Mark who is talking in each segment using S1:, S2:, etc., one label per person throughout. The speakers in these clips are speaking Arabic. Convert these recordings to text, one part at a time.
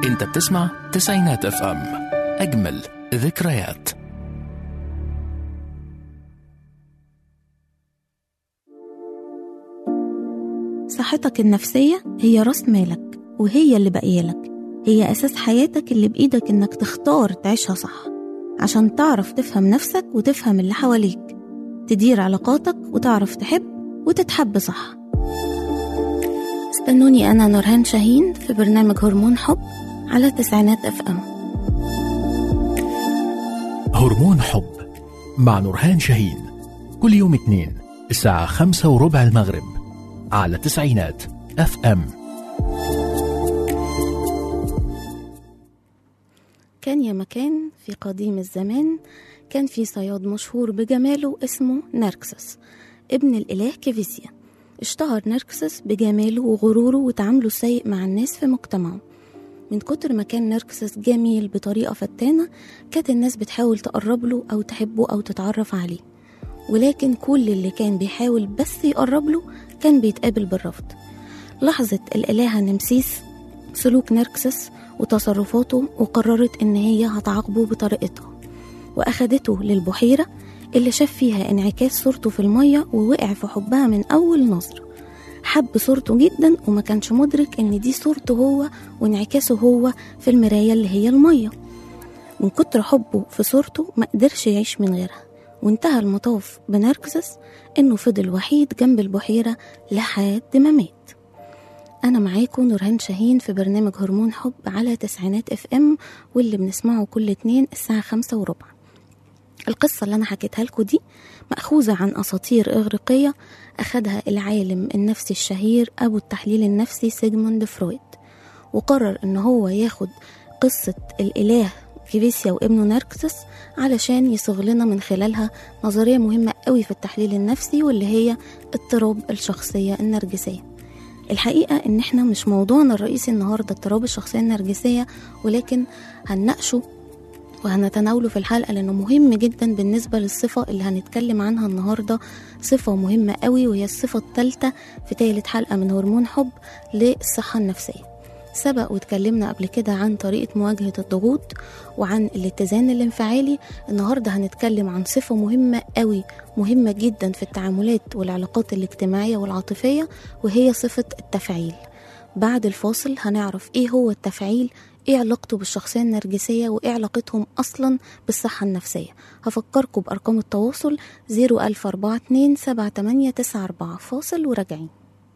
S1: انت بتسمع تسعينات اف ام، اجمل ذكريات.
S2: صحتك النفسية هي راس مالك، وهي اللي باقيالك، هي أساس حياتك اللي بإيدك إنك تختار تعيشها صح، عشان تعرف تفهم نفسك وتفهم اللي حواليك، تدير علاقاتك وتعرف تحب وتتحب صح. استنوني أنا نورهان شاهين في برنامج هرمون حب على تسعينات اف ام.
S1: هرمون حب مع نورهان شاهين، كل يوم اثنين الساعة 5:15 المغرب على تسعينات اف ام.
S2: كان يا مكان في قديم الزمان، كان في صياد مشهور بجماله اسمه نركسس ابن الإله كيفيسيا. اشتهر نركسس بجماله وغروره وتعامله السيء مع الناس في مجتمعه. من كتر ما كان نركسس جميل بطريقة فتانة، كانت الناس بتحاول تقرب له أو تحبه أو تتعرف عليه، ولكن كل اللي كان بيحاول بس يقرب له كان بيتقابل بالرفض. لاحظت الإلهة نمسيس سلوك نركسس وتصرفاته، وقررت إن هي هتعاقبه بطريقتها، وأخدته للبحيرة اللي شاف فيها انعكاس صورته في المية، ووقع في حبها من أول نظرة. حب صورته جدا وما كانش مدرك إن دي صورته هو وانعكاسه هو في المراية اللي هي المية. من كتر حبه في صورته ما قدرش يعيش من غيرها، وانتهى المطاف بنركسس إنه فضل وحيد جنب البحيرة لحد ما مات. أنا معاكم نورهان شاهين في برنامج هرمون حب على تسعينات اف ام، واللي بنسمعه كل اتنين الساعة 5:15. القصة اللي أنا حكيتها لكم دي مأخوذة عن أساطير إغريقية أخدها العالم النفسي الشهير أبو التحليل النفسي سيغموند فرويد، وقرر إن هو ياخد قصة الإله كيفيسيا وابنه نركسس علشان يصيغ لنا من خلالها نظرية مهمة قوي في التحليل النفسي، واللي هي اضطراب الشخصية النرجسية. الحقيقة إن إحنا مش موضوعنا الرئيسي النهاردة اضطراب الشخصية النرجسية، ولكن هنناقشه وهنتناوله في الحلقة لأنه مهم جدا بالنسبة للصفة اللي هنتكلم عنها النهاردة. صفة مهمة قوي، وهي الصفة الثالثة في ثالث حلقة من هرمون حب للصحة النفسية. سبق واتكلمنا قبل كده عن طريقة مواجهة الضغوط وعن الاتزان الانفعالي. النهاردة هنتكلم عن صفة مهمة قوي، مهمة جدا في التعاملات والعلاقات الاجتماعية والعاطفية، وهي صفة التفعيل. بعد الفاصل هنعرف ايه هو التفعيل، ايه علاقته بالشخصية النرجسية، وايه علاقتهم اصلا بالصحة النفسية. هفكركم بارقام التواصل 014278894. فاصل وراجعين.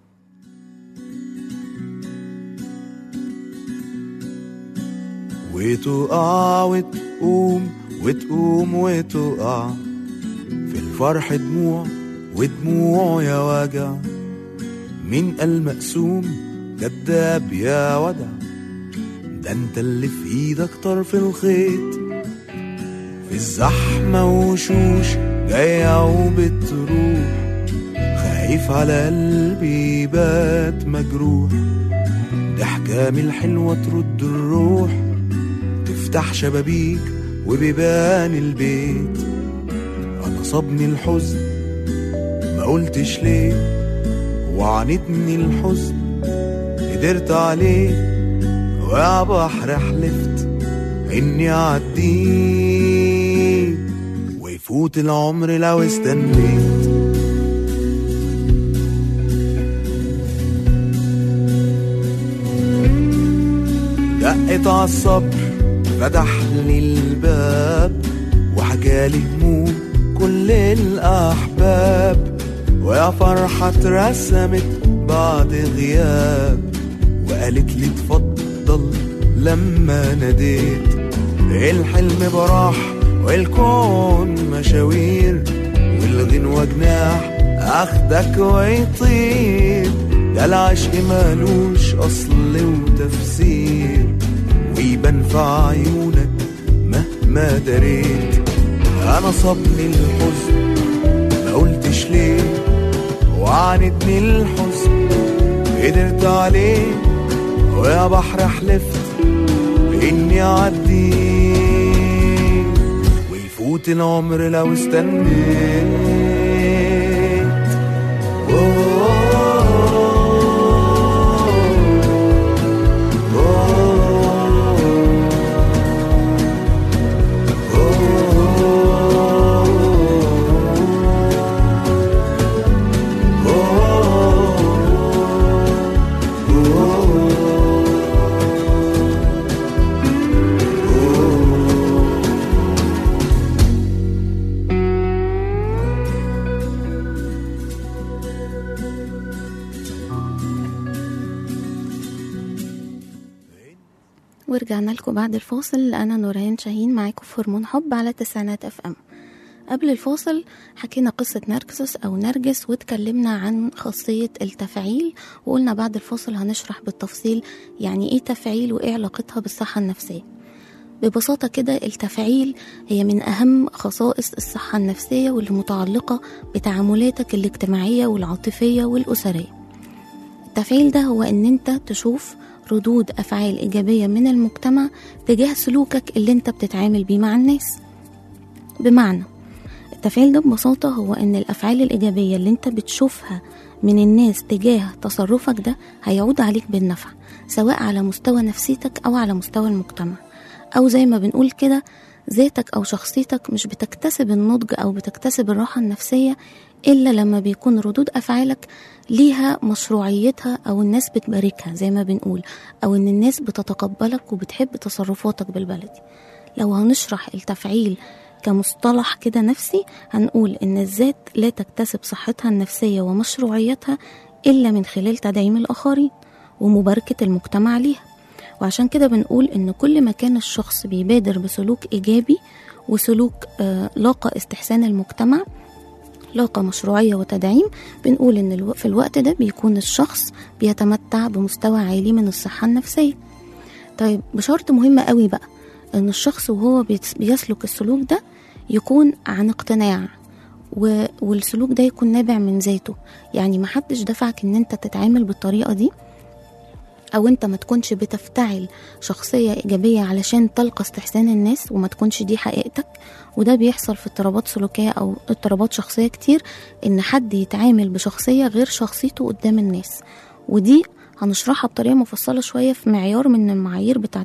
S3: وتقع وتقوم وتقوم وتقع، في الفرح دموع ودموع يا وجع، مين قال مقسوم كداب يا ودع، ده انت اللي في ايدك طرف الخيط، في الزحمة وشوش جاية وبتروح، خايف على قلبي بات مجروح، ضحكة من الحلوة ترد الروح، تفتح شبابيك وبيبان البيت، انا صابني الحزن ما قلتش ليه، وعانتني الحزن قدرت عليه، ويا بحر حلفت اني اعديه، ويفوت العمر لو استنيت. دقت عالصبر فتح لي الباب، وحكالي هموم كل الأحباب، ويا فرحة اترسمت بعد غياب، وقالت لي تفضل لما ناديت، الحلم براح والكون مشاوير، والغنوة جناح أخدك ويطير، ده العشق مالوش أصل وتفسير، ويبان في عيونك مهما دريت، انا صابني الحزن ما قلتش ليه، وعانتني الحزن قدرت عليه، ويا بحر حلفت اني اعديه، ويفوت العمر لو استنيت.
S2: ورجعنا لكم بعد الفاصل. أنا نورهان شاهين معاكم في هرمون حب على تسعينات FM. قبل الفاصل حكينا قصة نرجس أو نرجس، واتكلمنا عن خاصية التفعيل، وقلنا بعد الفاصل هنشرح بالتفصيل يعني إيه تفعيل وإيه علاقتها بالصحة النفسية. ببساطة كده التفعيل هي من أهم خصائص الصحة النفسية واللي متعلقة بتعاملاتك الاجتماعية والعاطفية والأسرية. التفعيل ده هو إن أنت تشوف ردود أفعال إيجابية من المجتمع تجاه سلوكك اللي أنت بتتعامل بيه مع الناس. بمعنى التفعيل ده ببساطة هو إن الأفعال الإيجابية اللي أنت بتشوفها من الناس تجاه تصرفك ده هيعود عليك بالنفع، سواء على مستوى نفسيتك أو على مستوى المجتمع. أو زي ما بنقول كده، ذاتك أو شخصيتك مش بتكتسب النضج أو بتكتسب الراحة النفسية إلا لما بيكون ردود أفعالك ليها مشروعيتها، أو الناس بتباركها زي ما بنقول، أو إن الناس بتتقبلك وبتحب تصرفاتك بالبلدي. لو هنشرح التفعيل كمصطلح كده نفسي، هنقول إن الذات لا تكتسب صحتها النفسية ومشروعيتها إلا من خلال تدعيم الآخرين ومباركة المجتمع ليها. وعشان كده بنقول إن كل ما كان الشخص بيبادر بسلوك إيجابي وسلوك لاقى استحسان المجتمع، لاقى مشروعية وتدعيم، بنقول إن في الوقت ده بيكون الشخص بيتمتع بمستوى عالي من الصحة النفسية. طيب بشرط مهمة قوي بقى، إن الشخص وهو بيسلك السلوك ده يكون عن اقتناع، والسلوك ده يكون نابع من ذاته. يعني محدش دفعك إن أنت تتعامل بالطريقة دي، أو أنت ما تكونش بتفتعل شخصية إيجابية علشان تلقى استحسان الناس وما تكونش دي حقيقتك. وده بيحصل في اضطرابات سلوكية أو اضطرابات شخصية كتير، إن حد يتعامل بشخصية غير شخصيته قدام الناس. ودي هنشرحها بطريقة مفصلة شوية في معيار من المعايير بتاعة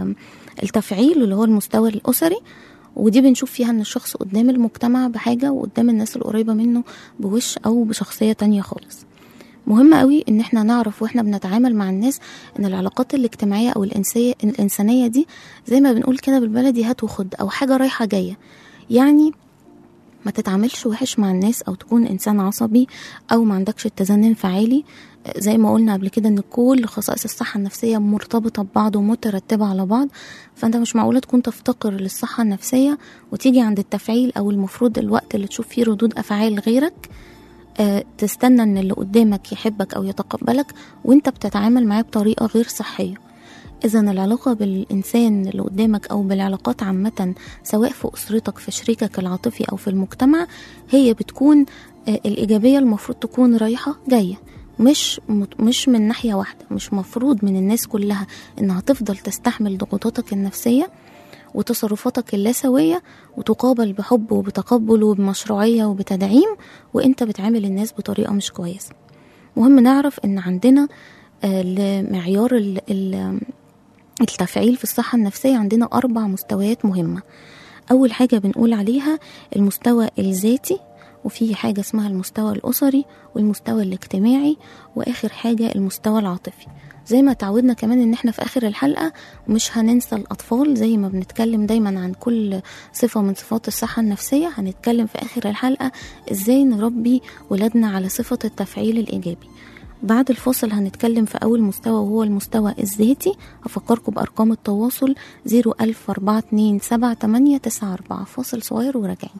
S2: التفعيل اللي هو المستوى الأسري. ودي بنشوف فيها إن الشخص قدام المجتمع بحاجة وقدام الناس القريبة منه بوش أو بشخصية تانية خالص. مهم قوي ان احنا نعرف واحنا بنتعامل مع الناس ان العلاقات الاجتماعية او الانسانية دي زي ما بنقول كده بالبلدي هات وخد، او حاجة رايحة جاية. يعني ما تتعاملش وحش مع الناس او تكون انسان عصبي او ما عندكش اتزان انفعالي. زي ما قلنا قبل كده ان كل خصائص الصحة النفسية مرتبطة ببعض ومترتبة على بعض، فانت مش معقولة تكون تفتقر للصحة النفسية وتيجي عند التفعيل او المفروض الوقت اللي تشوف فيه ردود افعال غيرك تستنى ان اللي قدامك يحبك او يتقبلك وانت بتتعامل معاه بطريقة غير صحية. اذن العلاقة بالانسان اللي قدامك او بالعلاقات عامة، سواء في اسرتك، في شريكك العاطفي او في المجتمع، هي بتكون الايجابية المفروض تكون رايحة جاية، مش من ناحية واحدة. مش مفروض من الناس كلها انها تفضل تستحمل ضغوطاتك النفسية وتصرفاتك اللاسوية وتقابل بحب وبتقبل وبمشروعية وبتدعيم وانت بتعامل الناس بطريقة مش كويسة. مهم نعرف ان عندنا لمعيار التفعيل في الصحة النفسية عندنا 4 مستويات مهمة. أول حاجة بنقول عليها المستوى الذاتي، وفي حاجة اسمها المستوى الأسري والمستوى الاجتماعي، وآخر حاجة المستوى العاطفي. زي ما تعودنا كمان ان احنا في آخر الحلقة مش هننسى الأطفال، زي ما بنتكلم دايما عن كل صفة من صفات الصحة النفسية، هنتكلم في آخر الحلقة ازاي نربي ولادنا على صفة التفعيل الإيجابي. بعد الفاصل هنتكلم في أول مستوى وهو المستوى الذاتي. أفكركم بأرقام التواصل 014278894. فاصل صغير وراجعين.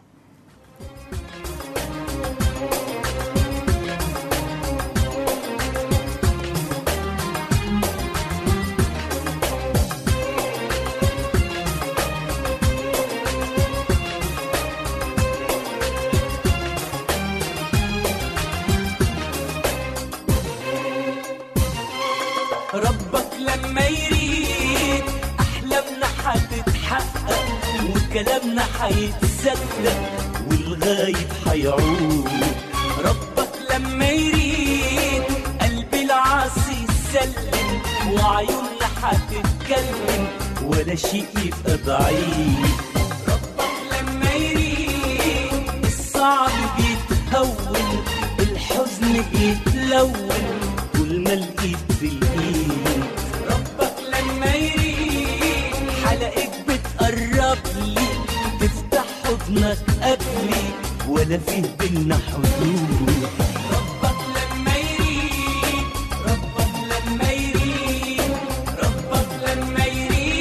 S4: ربك لما يريد أحلامنا حتتحقق وكلامنا حيتصدق والغايب حيعود. ربك لما يريد قلبي العاصي يسلم وعيوننا حتتكلم ولا شيء يبقى بعيد. ربك لما يريد الصعب بيتهون الحزن بيتلون كل ما الإيد في الإيد. ربك لما يريد حلقك بتقرب لي تفتح حضنك قبلي ولا فيه بينا حدود. ربك لما يريد، ربك لما يريد، ربك لما يريد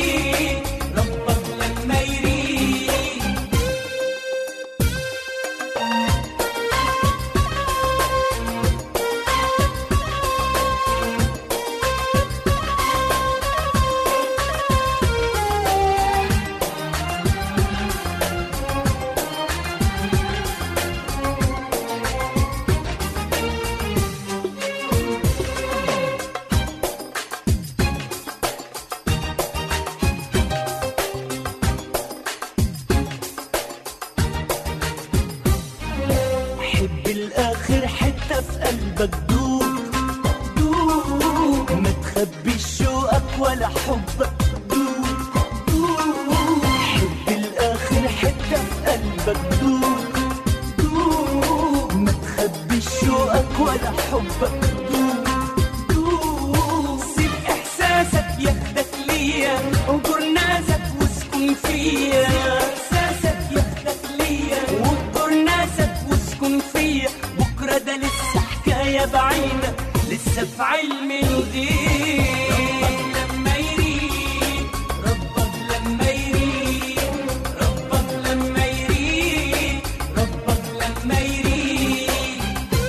S4: قلبك دوب دوب، ما تخبيش شوقك ولا حبك دوب دوب، حب الآخر حتة في قلبك دوب دوب، ما تخبيش شوقك ولا حبك دوب دوب، سيب إحساسك ياخدك ليا وجر ناسك واسكن فيا، إحساسك ياخدك ليا وجر ناسك واسكن فيا، بكرة ده لسه حكاية بعيدة لسه في علم الغيب. لما يريد ربك، لما يريد ربك، لما يريد ربك، لما يريد.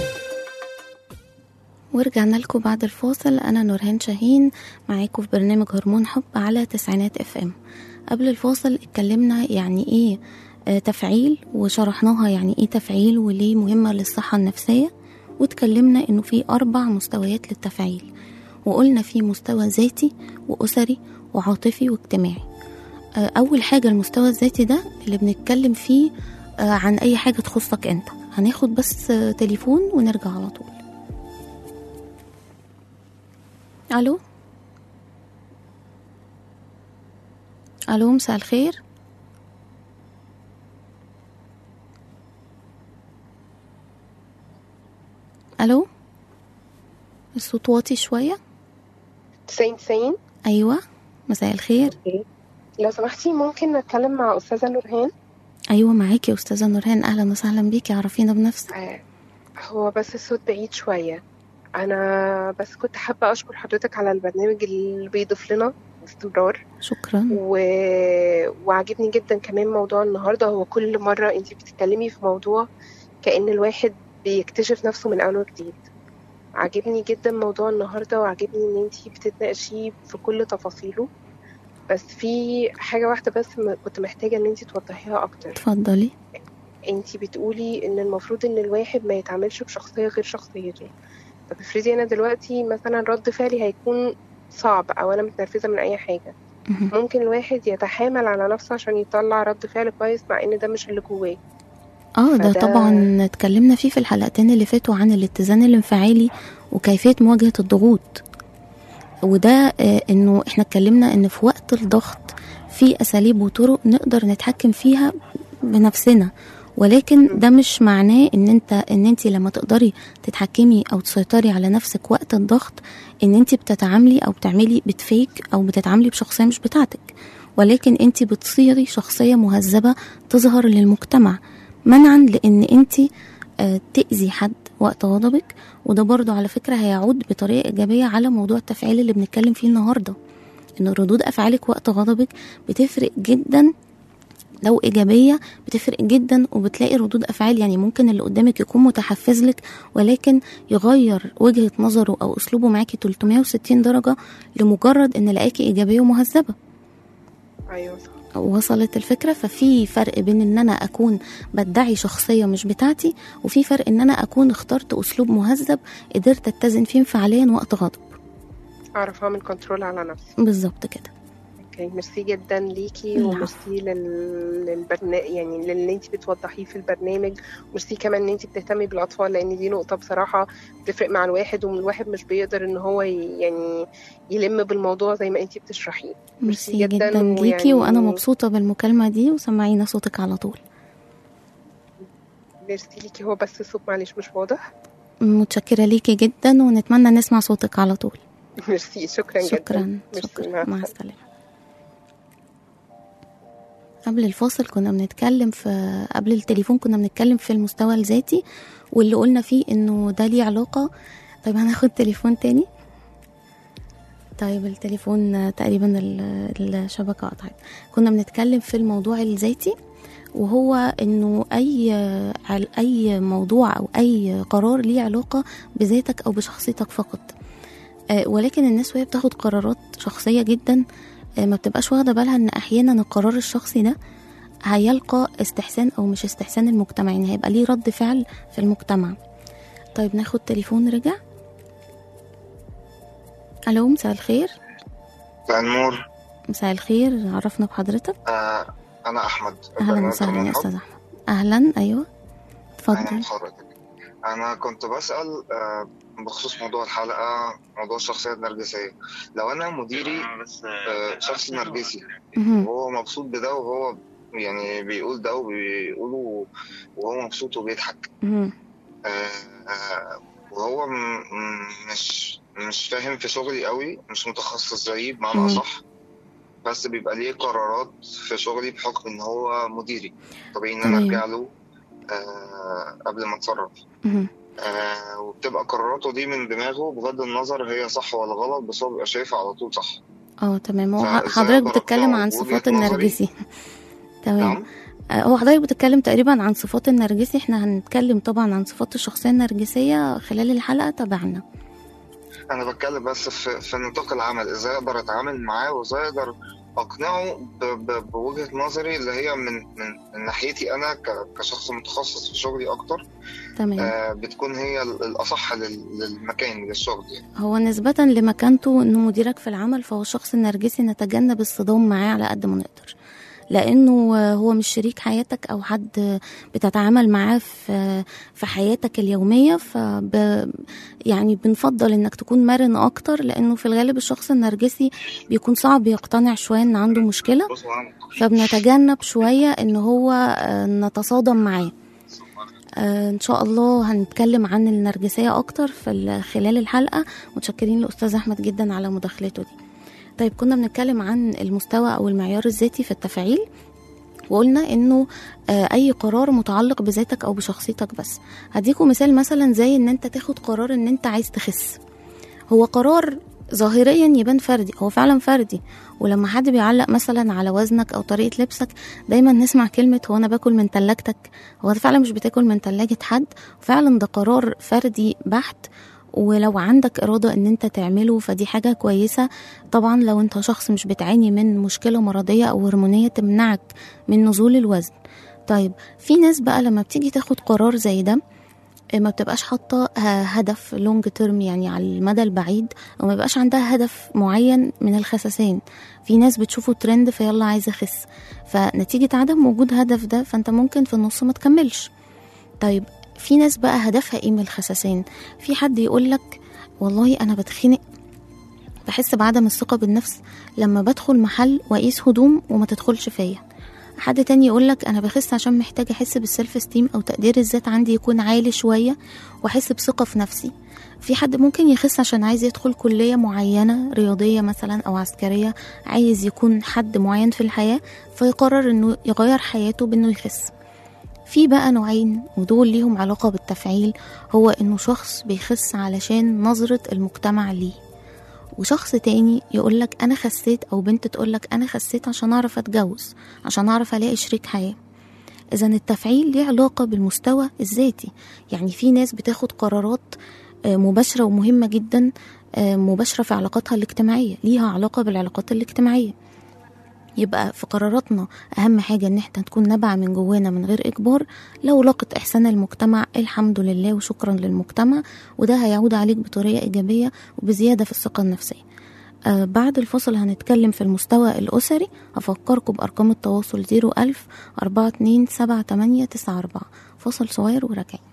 S2: ورجعنا لكم بعد الفاصل. أنا نورهان شاهين معاكم في برنامج هرمون حب على تسعينات FM. قبل الفاصل اتكلمنا يعني ايه تفعيل، وشرحناها يعني ايه تفعيل وليه مهمة للصحة النفسية، واتكلمنا انه في 4 مستويات للتفعيل، وقلنا في مستوى ذاتي وأسري وعاطفي واجتماعي. أول حاجة المستوى الذاتي ده اللي بنتكلم فيه عن أي حاجة تخصك أنت. هناخد بس تليفون ونرجع على طول. ألو ألو، مساء الخير. ألو، الصوت واطي شوية.
S5: 90.
S2: أيوة، مساء الخير.
S5: لو سمحتي ممكن نتكلم مع أستاذة نورهان؟
S2: أيوة معاكي أستاذة نورهان، أهلا وسهلا بيكي، عرفينا بنفسك.
S5: هو بس الصوت بعيد شوية. أنا بس كنت حابة أشكر حضرتك على البرنامج اللي بيضيف لنا باستمرار.
S2: شكرا.
S5: وعجبني جدا كمان موضوع النهاردة. هو كل مرة أنتي بتتكلمي في موضوع كأن الواحد بيكتشف نفسه من أول وجديد. عجبني جدا موضوع النهاردة، وعجبني ان انتي بتتناقشي في كل تفاصيله. بس في حاجة واحدة بس كنت محتاجة ان انتي توضحيها اكتر.
S2: اتفضلي.
S5: انتي بتقولي ان المفروض ان الواحد ما يتعاملش بشخصية غير شخصيته. طب افرضي انا دلوقتي مثلا رد فعلي هيكون صعب او انا متنرفزة من اي حاجة، ممكن الواحد يتحامل على نفسه عشان يطلع رد فعل كويس مع ان ده مش اللي جواه.
S2: ده طبعا اتكلمنا فيه في الحلقتين اللي فاتوا عن الاتزان الانفعالي وكيفية مواجهة الضغوط. وده انه احنا اتكلمنا ان في وقت الضغط في اساليب وطرق نقدر نتحكم فيها بنفسنا، ولكن ده مش معناه ان انت لما تقدري تتحكمي او تسيطري على نفسك وقت الضغط ان انت بتتعاملي او بتعملي بتفيك او بتتعاملي بشخصية مش بتاعتك، ولكن انت بتصيري شخصية مهذبة تظهر للمجتمع منعا لان انت تأذي حد وقت غضبك. وده برضو على فكرة هيعود بطريقة إيجابية على موضوع التفعيل اللي بنتكلم فيه النهاردة، إن ردود أفعالك وقت غضبك بتفرق جدا. لو إيجابية بتفرق جدا، وبتلاقي ردود أفعال يعني ممكن اللي قدامك يكون متحفز لك ولكن يغير وجهة نظره أو أسلوبه معاكي 360 درجة لمجرد إن لقاكي إيجابية ومهذبة.
S5: أيوة
S2: وصلت الفكرة. ففي فرق بين ان انا اكون بدعي شخصية مش بتاعتي، وفي فرق ان انا اكون اخترت اسلوب مهذب قدرت اتزن فيه انفعاليا وقت غضب،
S5: اعرف اعمل كنترول على نفسي.
S2: بالظبط كده.
S5: اوكي، ميرسي جدا ليكي وميرسي للبرنامج، يعني للي انت بتوضحيه في البرنامج، وميرسي كمان ان انت بتهتمي بالاطفال، لان دي نقطة بصراحة بتفرق مع الواحد، والواحد مش بيقدر ان هو يعني يلم بالموضوع زي ما انت بتشرحيه.
S2: ميرسي جدا ليكي، وانا مبسوطة بالمكالمة دي، وسمعينا صوتك على طول.
S5: ميرسي ليكي. هو بس الصوت معلش مش واضح.
S2: متشكرة ليكي جدا، ونتمنى نسمع صوتك على طول.
S5: ميرسي، شكرا
S2: جدا. شكرا. مع السلامة. قبل الفاصل كنا بنتكلم قبل التليفون كنا بنتكلم في المستوى الذاتي، واللي قلنا فيه انه ده ليه علاقة. طيب هناخد تليفون تاني. طيب التليفون تقريبا الشبكة قطعت. كنا بنتكلم في الموضوع الذاتي، وهو انه اي موضوع او اي قرار ليه علاقة بذاتك او بشخصيتك فقط. ولكن الناس وهي بتاخد قرارات شخصية جدا ما بتبقاش واخدة بالها ان احيانا القرار الشخصي ده هيلقى استحسان او مش استحسان المجتمع، يعني هيبقى ليه رد فعل في المجتمع. طيب ناخد تليفون. رجع. الو، مساء الخير.
S6: مساء النور.
S2: مساء الخير، عرفنا بحضرتك.
S6: انا احمد.
S2: اهلا وسهلا يا استاذ احمد. اهلا. ايوه اتفضل.
S6: اهلا بحضرتك. أنا كنت بسأل بخصوص موضوع الحلقة، موضوع الشخصية النرجسية. لو أنا مديري شخص نرجسي وهو مبسوط بده، وهو يعني بيقول ده وبيقوله وهو مبسوط وبيضحك، وهو مش فاهم في شغلي قوي، مش متخصص زيي بمعنى أصح، بس بيبقى ليه قرارات في شغلي بحكم ان هو مديري، طبيعي ان انا ارجع له قبل ما اتصرف. وبتبقى قراراته دي من دماغه بغض النظر هي صح ولا غلط، بس هو بيبقى شايفها على طول صح.
S2: تمام. هو حضرتك بتتكلم عن صفات النرجسي. تمام. هو حضرتك بتتكلم تقريبا عن صفات النرجسي، احنا هنتكلم طبعا عن صفات الشخصية النرجسية خلال الحلقة، تابعنا.
S6: انا بتكلم بس في نطاق العمل، ازاي اقدر اتعامل معاه وازاي اقدر اقنعه بوجهة نظري اللي هي من ناحيتي انا كشخص متخصص في شغلي اكتر.
S2: تمام.
S6: بتكون هي الاصح للمكان للشغل يعني.
S2: هو نسبة لمكانته انه مديرك في العمل، فهو الشخص النرجسي نتجنب الصدام معاه على قد ما نقدر، لانه هو مش شريك حياتك او حد بتتعامل معاه في حياتك اليوميه. يعني بنفضل انك تكون مرن اكتر، لانه في الغالب الشخص النرجسي بيكون صعب يقتنع شويه ان عنده مشكله، فبنتجنب شويه ان هو نتصادم معاه. ان شاء الله هنتكلم عن النرجسيه اكتر في خلال الحلقه. متشكرين لاستاذ احمد جدا على مداخلته دي. طيب، كنا بنتكلم عن المستوى أو المعيار الذاتي في التفاعيل، وقلنا إنه أي قرار متعلق بذاتك أو بشخصيتك. بس هديكم مثال، مثلا زي إن أنت تاخد قرار إن أنت عايز تخس. هو قرار ظاهريا يبان فردي، هو فعلا فردي. ولما حد بيعلق مثلا على وزنك أو طريقة لبسك، دايما نسمع كلمة هو أنا باكل من تلاجتك. هو فعلا مش بتاكل من تلاجة حد، فعلا ده قرار فردي بحت. ولو عندك إرادة ان انت تعمله فدي حاجة كويسة. طبعا لو انت شخص مش بتعاني من مشكلة مرضية او هرمونية تمنعك من نزول الوزن. طيب، في ناس بقى لما بتيجي تاخد قرار زي ده ما بتبقاش حاطة هدف لونج تيرم، يعني على المدى البعيد، او ما بيبقاش عندها هدف معين من الخسسان. في ناس بتشوفه ترند فيلا عايزة اخس، فنتيجة عدم وجود هدف ده فانت ممكن في النص ما تكملش. طيب، في ناس بقى هدفها ايه من الخسسان؟ في حد يقولك والله انا بتخنق، بحس بعدم الثقة بالنفس لما بدخل محل واقيس هدوم وما تدخلش فيا. حد تاني يقولك انا بخس عشان محتاج احس بالسلف استيم او تقدير الذات عندي يكون عالي شوية واحس بثقة في نفسي. في حد ممكن يخس عشان عايز يدخل كلية معينة رياضية مثلا او عسكرية، عايز يكون حد معين في الحياة فيقرر انه يغير حياته بانه يخس. في بقى نوعين ودول ليهم علاقة بالتفعيل، هو انه شخص بيخس علشان نظرة المجتمع ليه، وشخص تاني يقولك انا خسيت، او بنت تقولك انا خسيت عشان اعرف اتجوز، عشان اعرف الاقي شريك حياة. اذا التفعيل ليه علاقة بالمستوى الذاتي. يعني في ناس بتاخد قرارات مباشرة ومهمة جدا، مباشرة في علاقاتها الاجتماعية، ليها علاقة بالعلاقات الاجتماعية. يبقى في قراراتنا أهم حاجة إن احنا تكون نابعة من جوانا من غير إجبار. لو لقت إحسان المجتمع الحمد لله وشكرا للمجتمع، وده هيعود عليك بطريقة إيجابية وبزيادة في الثقة النفسية. بعد الفصل هنتكلم في المستوى الأسري. هفكركم بأرقام التواصل 01000 427894. فصل صغير وراجعين.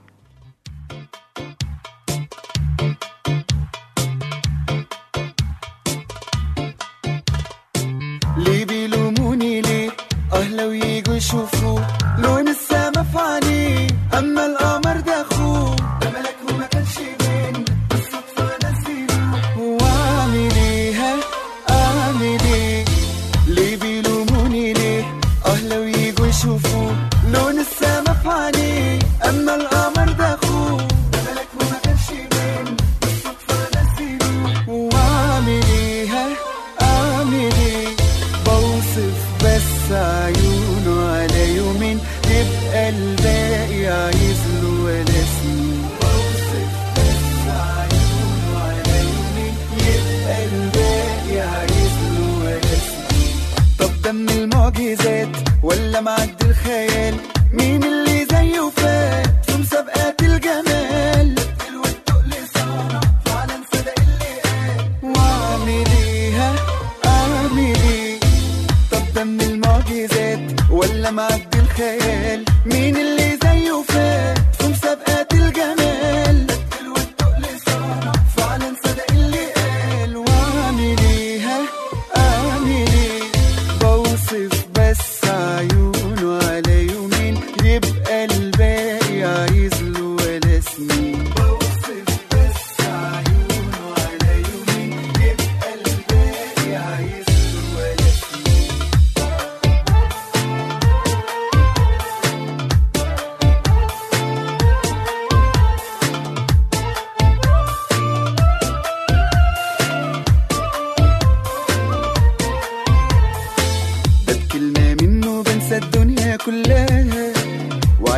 S4: ليه بيلوموني ليه؟ لو ييجوا يشوفوا لون السما في عينيه، اما القمر ده اخوه ده ملك وما كانش بين بالصدفه نسيله. واعمل ايه اعمل ايه؟ ليه بيلوموني ليه؟ لو ييجوا يشوفوا لون السما في عينيه، اما القمر ده اخوه ده ملك وما كانش بين بالصدفه نسيله. واعمل ايه اعمل ايه؟ بوصف بس عيونه على يومين، يبقى الباقي عايز له ولا سنين. بوصف بس عيونه على يومين، يبقى الباقي عايز له ولا سنين. طب ده من المعجزات ولا معد الخيال؟ مين اللي زيه فات في مسابقات الجمال؟ الوالتقل صنع فعلا صدق اللي قال. واعمل ايه اعمل ايه؟ طب ده من المعجزات ولا معد الخيال؟ مين اللي زيه فات في مسابقات الجمال؟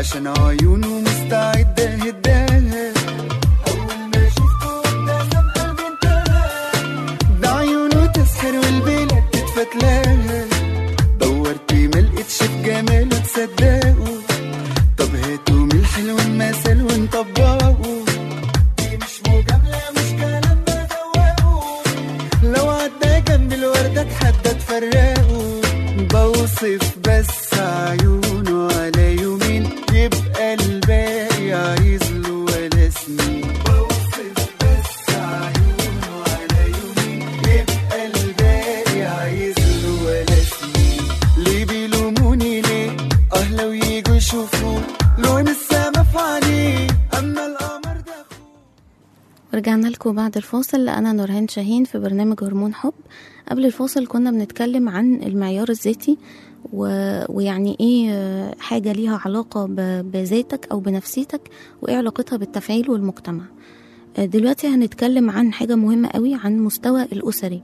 S4: عشان عيونه مستعدة هداها. أول ما شفته ابتسم قلبي انتهى، ده عيونه تسحر والبلاد تتفتلاها. دورت ملقتش في جماله تصدقه، طب هاتوا من الحلو المثل ونطبقه. دي مش مجاملة مش كلام بدوقه، لو عدى جنب الوردة اتحدى تفرقه. بوصف بس عيونه على يومين، يبقى الباقي عايز له ولا سنين. بوصف بس عيونه على يومين، يبقى الباقي عايز له ولا سنين. ليه بيلوموني ليه؟ لو ييجوا يشوفوا لون السما في عينيه، اما القمر ده.
S2: ورجعنا لكم بعد الفاصل. أنا نورهان شاهين في برنامج هرمون حب. قبل الفاصل كنا بنتكلم عن المعيار الذاتي ويعني ايه حاجة ليها علاقة بذاتك أو بنفسيتك، وايه علاقتها بالتفعيل والمجتمع. دلوقتي هنتكلم عن حاجة مهمة قوي، عن مستوى الأسري.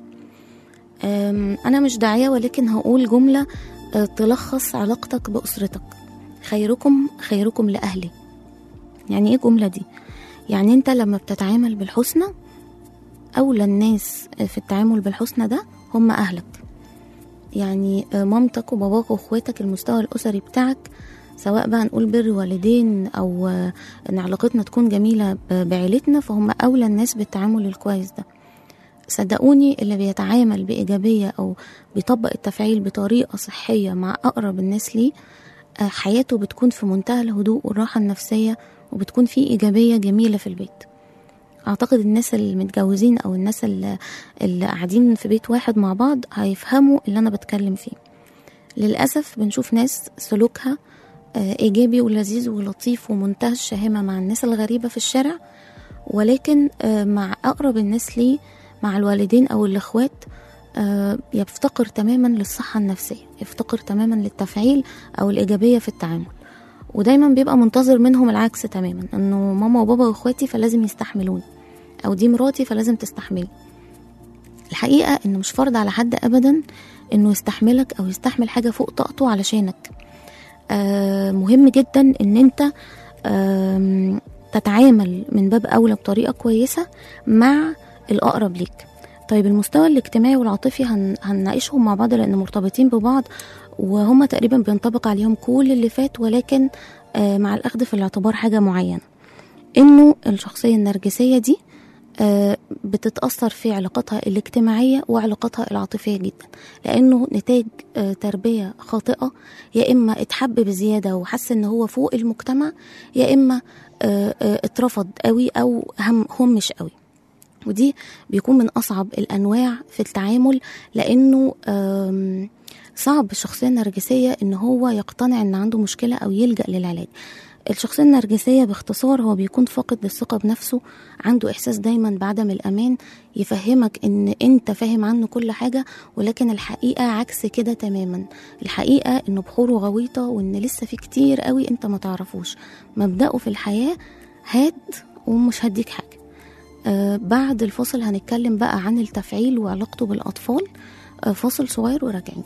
S2: أنا مش داعية ولكن هقول جملة تلخص علاقتك بأسرتك. خيركم لأهلي. يعني ايه الجملة دي؟ يعني انت لما بتتعامل بالحسنى، أولى الناس في التعامل بالحسنى ده هم أهلك. يعني مامتك وباباك واخواتك، المستوى الأسري بتاعك، سواء بقى نقول بر والدين أو إن علاقتنا تكون جميلة بعيلتنا، فهم أولى الناس بالتعامل الكويس ده. صدقوني اللي بيتعامل بإيجابية أو بيطبق التفعيل بطريقة صحية مع أقرب الناس ليه، حياته بتكون في منتهى الهدوء والراحة النفسية، وبتكون في إيجابية جميلة في البيت. أعتقد الناس المتجوزين أو الناس اللي قاعدين في بيت واحد مع بعض هيفهموا اللي أنا بتكلم فيه. للأسف بنشوف ناس سلوكها إيجابي ولذيذ ولطيف ومنتهى الشهامة مع الناس الغريبة في الشارع، ولكن مع أقرب الناس ليه، مع الوالدين أو الأخوات، يفتقر تماما للصحة النفسية، يفتقر تماما للتفعيل أو الإيجابية في التعامل. ودايما بيبقى منتظر منهم العكس تماما، أنه ماما وبابا وإخواتي فلازم يستحملوني، أو دي مراتي فلازم تستحملي. الحقيقة أنه مش فرض على حد أبدا أنه يستحملك أو يستحمل حاجة فوق طاقته علشانك. مهم جدا أن أنت تتعامل من باب أولى بطريقة كويسة مع الأقرب ليك. طيب المستوى الاجتماعي والعاطفي هنناقشهم مع بعض لأن مرتبطين ببعض، وهم تقريبا بينطبق عليهم كل اللي فات، ولكن مع الأخذ في الاعتبار حاجة معينة، إنه الشخصية النرجسية دي بتتأثر في علاقاتها الاجتماعية وعلاقاتها العاطفية جدا، لأنه نتاج تربية خاطئة. يا إما اتحب بزيادة وحس إن هو فوق المجتمع، يا إما اترفض قوي أو همش قوي. ودي بيكون من أصعب الأنواع في التعامل، لأنه صعب الشخصية النرجسية إن هو يقتنع إن عنده مشكلة أو يلجأ للعلاج. الشخصية النرجسية باختصار هو بيكون فاقد للثقة بنفسه، عنده إحساس دايما بعدم الأمان، يفهمك إن أنت فاهم عنه كل حاجة، ولكن الحقيقة عكس كده تماما. الحقيقة إنه بحوره غويطة، وإن لسه في كتير قوي أنت ما تعرفوش. مبدأه في الحياة هاد ومش هديك حاجة. بعد الفاصل هنتكلم بقى عن التفعيل وعلاقته بالأطفال. فاصل صغير وراجعين.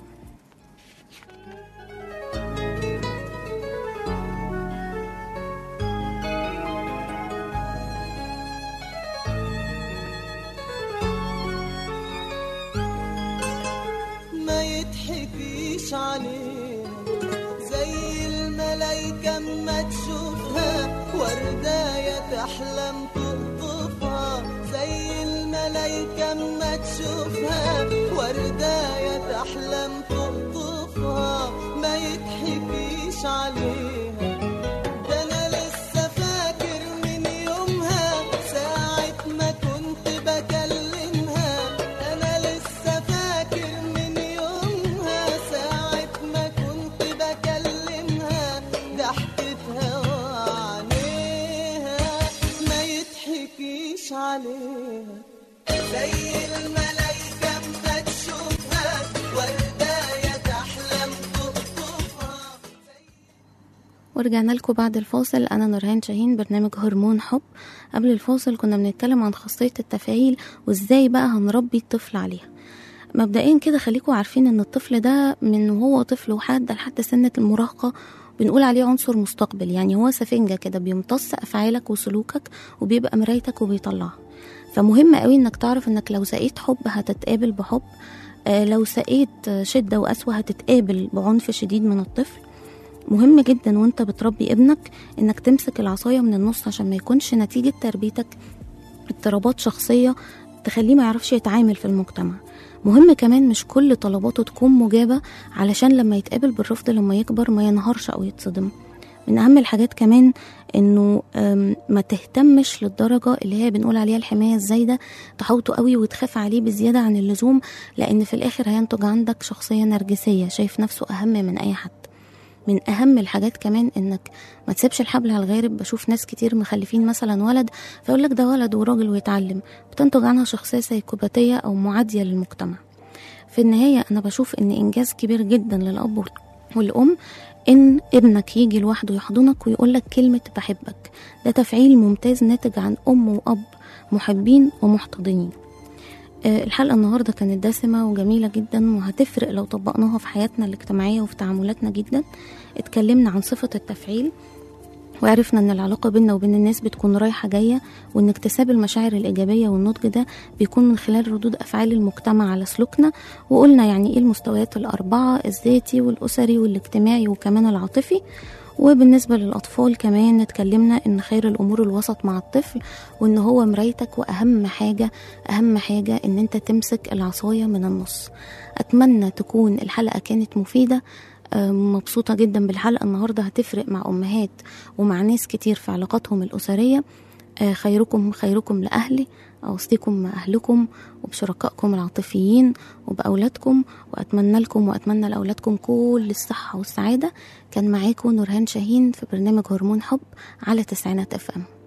S7: ما يضحكيش علينا زي الملايكة ما تشوفها ورداية تحلم تقطفها، زي الملايكة ما تشوفها ورداية تحلم تقطفها. ما يضحكيش عليها، ده أنا لسه فاكر من يومها ساعة ما كنت بكلمها. أنا لسه فاكر من يومها ساعة ما كنت بكلمها، ضحكتها وعينيها ما يضحكيش عليها، زي الملايكة ما تشوفها ورداية تحلم تقطفها.
S2: ورجعنا لكم بعد الفاصل. أنا نورهان شاهين، برنامج هرمون حب. قبل الفاصل كنا بنتكلم عن خاصية التفعيل وإزاي بقى هنربي الطفل عليها. مبدئيا كده خليكم عارفين إن الطفل ده من وهو طفل لحد سن المراهقة بنقول عليه عنصر مستقبل، يعني هو سفنجة كده بيمتص أفعالك وسلوكك وبيبقى مرايتك وبيطلعها. فمهم قوي انك تعرف انك لو سقيت حب هتتقابل بحب، لو سقيت شدة وقسوة هتتقابل بعنف شديد من الطفل. مهم جدا وانت بتربي ابنك انك تمسك العصاية من النص عشان ما يكونش نتيجة تربيتك اضطرابات شخصية تخليه ما يعرفش يتعامل في المجتمع. مهم كمان مش كل طلباته تكون مجابة علشان لما يتقابل بالرفض لما يكبر ما ينهارش أو يتصدم. من أهم الحاجات كمان إنه ما تهتمش للدرجة اللي هي بنقول عليها الحماية الزايدة، تحوطه قوي وتخاف عليه بزيادة عن اللزوم، لأن في الآخر هينتج عندك شخصية نرجسية شايف نفسه أهم من أي حد. من أهم الحاجات كمان إنك ما تسيبش الحبل على الغارب. بشوف ناس كتير مخلفين مثلا ولد فيقول لك ده ولد وراجل ويتعلم، بتنتج عنها شخصية سيكوباتية أو معادية للمجتمع. في النهاية أنا بشوف إن إنجاز كبير جدا للأب والأم إن ابنك يجي لوحده يحضنك ويقولك كلمة بحبك. ده تفعيل ممتاز ناتج عن أم وأب محبين ومحتضنين. الحلقة النهاردة كانت دسمة وجميلة جدا وهتفرق لو طبقناها في حياتنا الاجتماعية وفي تعاملاتنا جدا. اتكلمنا عن صفة التفعيل وعرفنا ان العلاقة بيننا وبين الناس بتكون رايحة جاية، وان اكتساب المشاعر الإيجابية والنضج ده بيكون من خلال ردود أفعال المجتمع على سلوكنا. وقلنا يعني ايه المستويات الأربعة: الذاتي والأسري والاجتماعي وكمان العاطفي. وبالنسبة للأطفال كمان اتكلمنا ان خير الأمور الوسط مع الطفل، وان هو مرايتك، وأهم حاجة ان انت تمسك العصاية من النص. أتمنى تكون الحلقة كانت مفيدة. مبسوطة جدا بالحلقة النهاردة، هتفرق مع أمهات ومع ناس كتير في علاقاتهم الأسرية. خيركم لأهلي، أوصيكم أهلكم وبشركائكم العاطفيين وبأولادكم، وأتمنى لكم وأتمنى لأولادكم كل الصحة والسعادة. كان معاكم نورهان شاهين في برنامج هرمون حب على 90 FM.